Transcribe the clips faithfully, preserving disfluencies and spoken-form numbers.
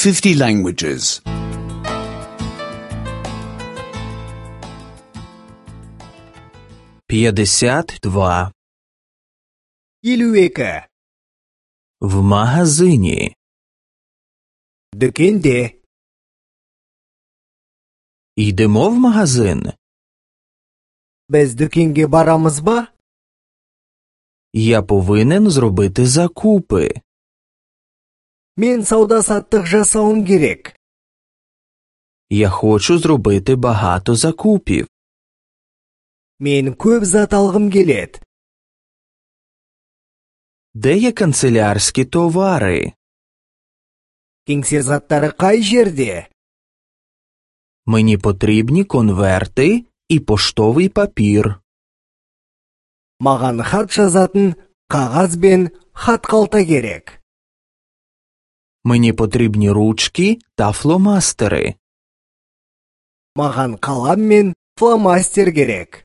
fifty languages. п'ятдесят два. елу екі. В магазині. Дүкенде. Йдемо в магазин. Біз дүкенге барамыз ба? Я повинен зробити закупи. Мен сауда-саттық жасауым керек. Я хочу зробити багато закупів. Мен көп зат алғым келеді. Де є канцелярські товари? Кеңсе заттары қай жерде? Мені потрібні конверти і поштовий папір. Маған хат жазатын қағаз бен хат қалта керек. Мені потрібні ручки та фломастери. Маған қалам мен фломастер керек.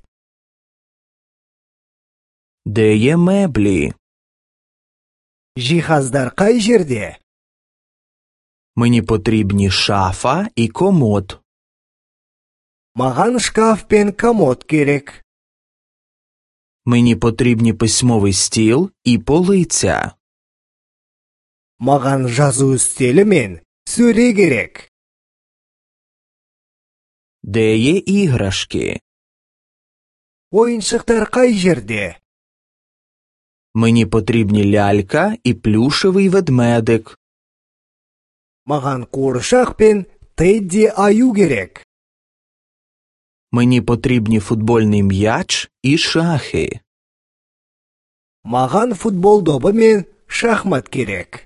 Де є меблі? Жиһаздар қай жерде? Мені потрібні шафа і комод. Маған шкаф пен комод керек. Мені потрібні письмовий стіл і полиця. Маған жазу үстелі мен сөре керек. Де є іграшки? Ойыншықтар қай жерде? Мені потрібні лялька і плюшевий ведмедик. Маған қуыршақ пен Тедді аю керек. Мені потрібні футбольний м'яч і шахи. Маған футбол добы мен шахмат керек.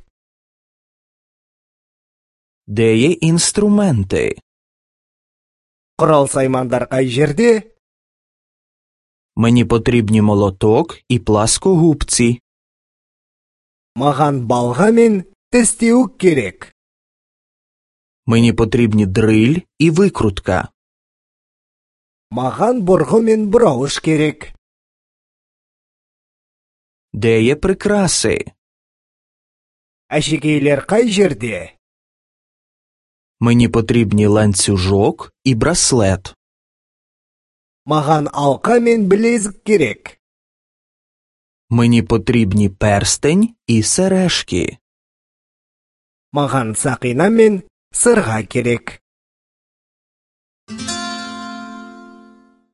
Де є інструменти? Құрал-саймандар қай жерде? Мені потрібні молоток і пласкогубці. Маған балға мен тістеуік керек. Мені потрібні дриль і викрутка. Маған бұрғы мен бұрауыш керек. Де є прикраси? Әшекейлер қай жерде? Мені потрібні ланцюжок і браслет. Маған алқа мен білезік керек. Мені потрібні перстень і сережки. Маған сақина мен сырға керек.